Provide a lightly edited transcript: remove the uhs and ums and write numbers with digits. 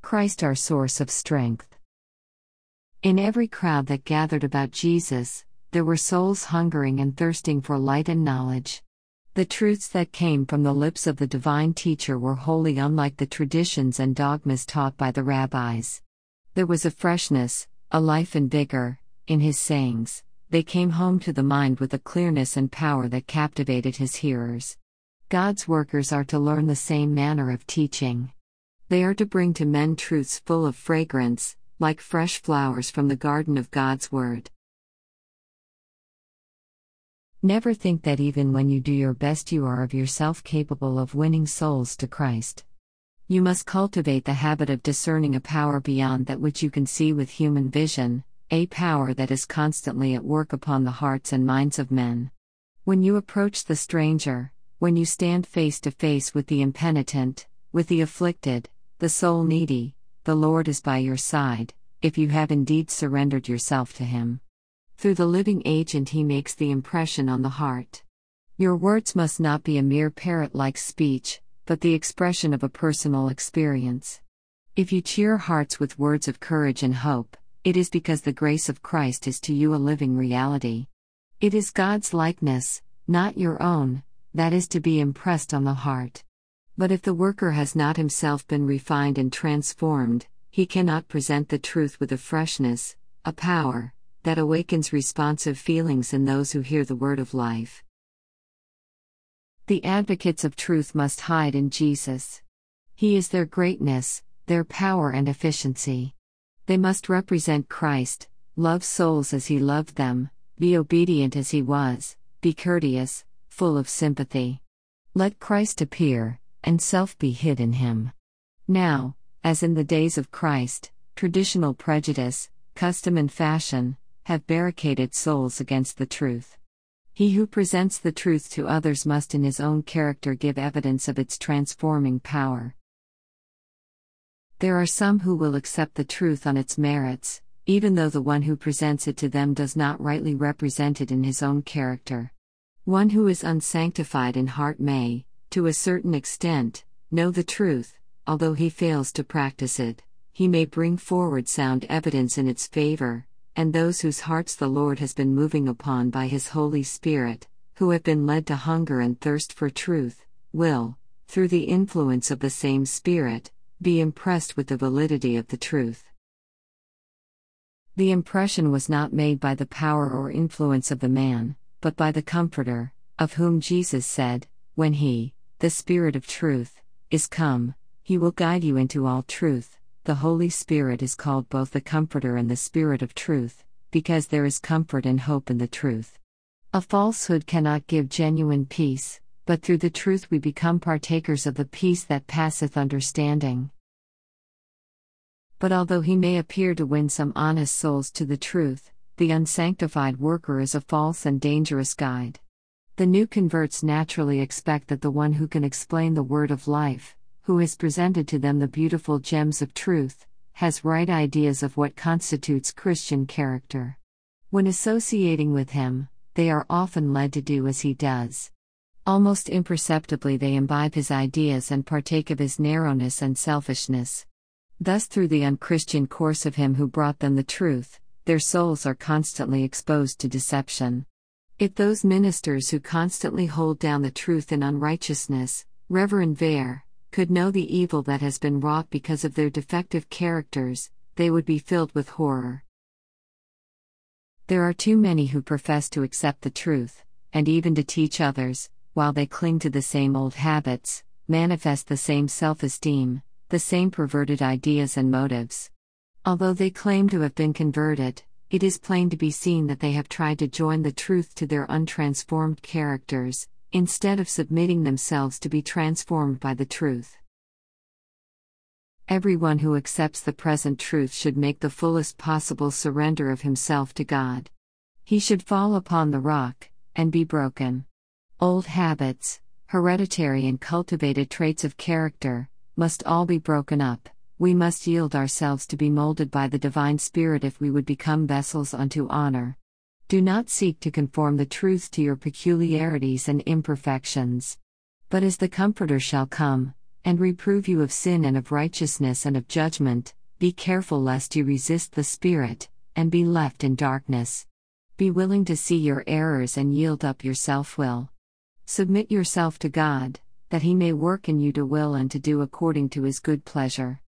Christ our source of strength. In every crowd that gathered about Jesus, there were souls hungering and thirsting for light and knowledge. The truths that came from the lips of the divine teacher were wholly unlike the traditions and dogmas taught by the rabbis. There was a freshness, a life and vigor, in his sayings. They came home to the mind with a clearness and power that captivated his hearers. God's workers are to learn the same manner of teaching. They are to bring to men truths full of fragrance, like fresh flowers from the garden of God's Word. Never think that even when you do your best you are of yourself capable of winning souls to Christ. You must cultivate the habit of discerning a power beyond that which you can see with human vision, a power that is constantly at work upon the hearts and minds of men. When you approach the stranger, when you stand face to face with the impenitent, with the afflicted, the soul needy, the Lord is by your side, if you have indeed surrendered yourself to Him. Through the living agent He makes the impression on the heart. Your words must not be a mere parrot-like speech, but the expression of a personal experience. If you cheer hearts with words of courage and hope, it is because the grace of Christ is to you a living reality. It is God's likeness, not your own, that is to be impressed on the heart. But if the worker has not himself been refined and transformed, he cannot present the truth with a freshness, a power, that awakens responsive feelings in those who hear the word of life. The advocates of truth must hide in Jesus. He is their greatness, their power and efficiency. They must represent Christ, love souls as He loved them, be obedient as He was, be courteous, full of sympathy. Let Christ appear, and self be hid in Him. Now, as in the days of Christ, traditional prejudice, custom and fashion, have barricaded souls against the truth. He who presents the truth to others must in his own character give evidence of its transforming power. There are some who will accept the truth on its merits, even though the one who presents it to them does not rightly represent it in his own character. One who is unsanctified in heart may, to a certain extent, know the truth, although he fails to practice it. He may bring forward sound evidence in its favor, and those whose hearts the Lord has been moving upon by His Holy Spirit, who have been led to hunger and thirst for truth, will, through the influence of the same Spirit, be impressed with the validity of the truth. The impression was not made by the power or influence of the man, but by the Comforter, of whom Jesus said, when He, the Spirit of truth, is come, He will guide you into all truth. The Holy Spirit is called both the Comforter and the Spirit of truth, because there is comfort and hope in the truth. A falsehood cannot give genuine peace, but through the truth we become partakers of the peace that passeth understanding. But although he may appear to win some honest souls to the truth, the unsanctified worker is a false and dangerous guide. The new converts naturally expect that the one who can explain the word of life, who has presented to them the beautiful gems of truth, has right ideas of what constitutes Christian character. When associating with him, they are often led to do as he does. Almost imperceptibly they imbibe his ideas and partake of his narrowness and selfishness. Thus through the unchristian course of him who brought them the truth, their souls are constantly exposed to deception. If those ministers who constantly hold down the truth in unrighteousness, Reverend Vere, could know the evil that has been wrought because of their defective characters, they would be filled with horror. There are too many who profess to accept the truth, and even to teach others, while they cling to the same old habits, manifest the same self-esteem, the same perverted ideas and motives. Although they claim to have been converted, it is plain to be seen that they have tried to join the truth to their untransformed characters, instead of submitting themselves to be transformed by the truth. Everyone who accepts the present truth should make the fullest possible surrender of himself to God. He should fall upon the rock, and be broken. Old habits, hereditary and cultivated traits of character, must all be broken up. We must yield ourselves to be molded by the Divine Spirit if we would become vessels unto honor. Do not seek to conform the truth to your peculiarities and imperfections. But as the Comforter shall come, and reprove you of sin and of righteousness and of judgment. Be careful lest you resist the Spirit, and be left in darkness. Be willing to see your errors and yield up your self-will. Submit yourself to God, that He may work in you to will and to do according to His good pleasure.